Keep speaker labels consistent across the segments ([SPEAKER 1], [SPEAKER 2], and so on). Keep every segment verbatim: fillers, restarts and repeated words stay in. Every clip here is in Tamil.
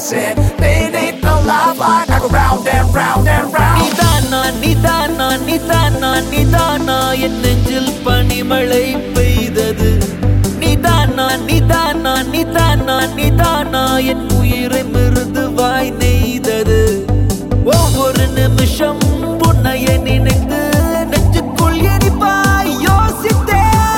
[SPEAKER 1] dancing beneath the love light. I go round and round and round.
[SPEAKER 2] Nidana, nidana, nidana, nidana, என் நெஞ்சில் பனிமழை பெய்தது. Nidana, nidana, nidana, nidana, என் உயிரை மிருதுவாய் நெய்தது. ஒவ்வொரு நிமிஷம் உன்னையே நினைத்து நெஞ்சுக்குள் எரிப்பாய் யோசித்தேன்.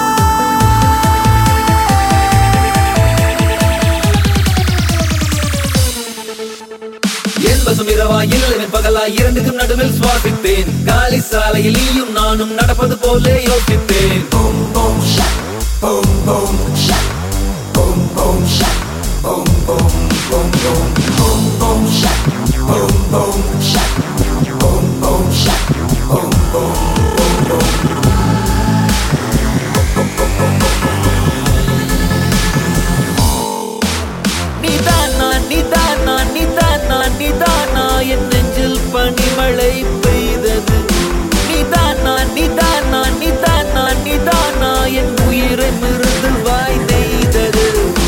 [SPEAKER 2] என்பதும் இரவா இல்லை பகலா இரண்டுக்கும் நடுவில் சுவாசித்தேன். காலி சாலையில் நீயும் நானும் நடப்பது போலே யோசித்தேன்.
[SPEAKER 1] Boom boom shack, boom boom shack, boom boom shack, boom boom boom boom, boom boom shack, boom boom shack, boom boom shack, boom boom boom boom.
[SPEAKER 2] Nidana, nidana, nidana, nidana, என் நெஞ்சில் பனிமழை பெய்தது. Nidana, nidana, nidana, nidana, என் உயிரை மிருதுவாய் நெய்தது.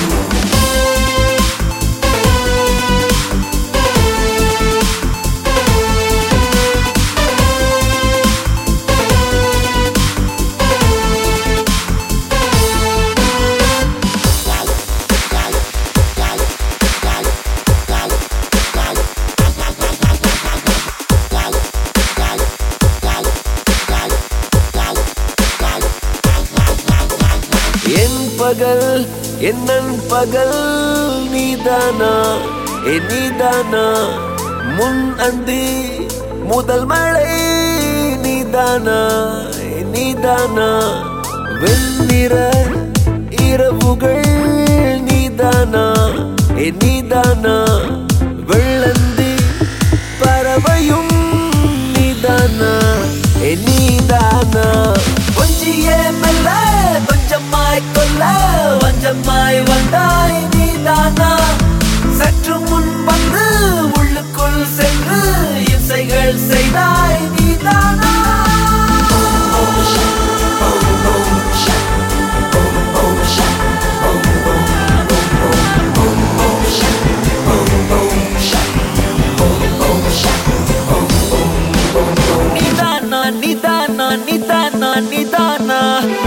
[SPEAKER 2] என் பகல் என் நண்பகல் நீதானா ஏ நீதானா முன் அந்தி முதல் மழை நீதானா ஏ நீதானா வெண்ணிற இரவுகள் நீதானா ஏ நீதானா வெள்ளந்தி பறவையும் நீதானா ஏ நீதானா கொஞ்சியே மெல்ல கொஞ்சமாய் கொல்ல வஞ்சமாய் வந்தாய் நீதானா சற்று முன் வந்து உள்ளுக்குள் சென்று இசைகள் செய்தாய் நீதானா. Nidana, nidana, nidana, nidana.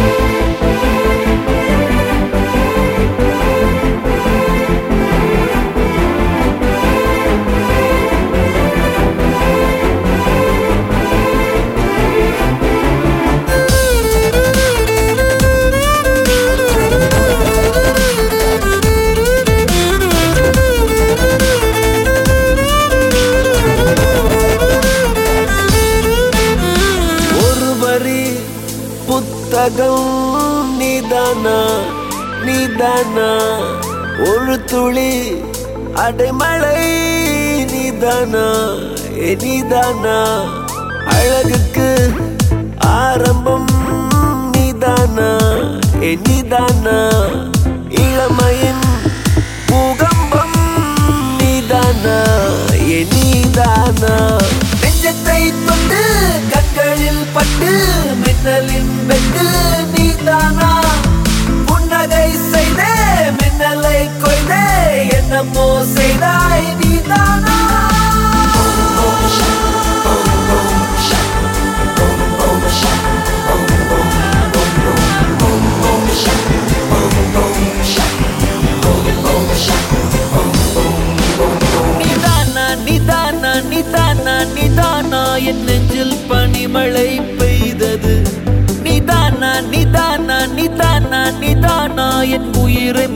[SPEAKER 2] புத்தகம் நீதானா நீதானா ஒரு துளி அடைமழை நீதானா ஏ நீதானா அழகுக்கு ஆரம்பம் நீதானா ஏ நீதானா இளமையின் பூகம்பம் நீதானா ஏ நீதானா நெஞ்சத்தை தொட்டு கண்களில் பட்டு மின்னலின் வெட்டு நீதானா புன்னகை செய்தே மின்னலை கொய்தே என்னமோ செய்தாய் நீதானா. Nidana, nidana, nidana, nidana, என் நெஞ்சில் பனிமழை பெய்தது. Nidana, nidana, nidana, nidana, என் உயிரை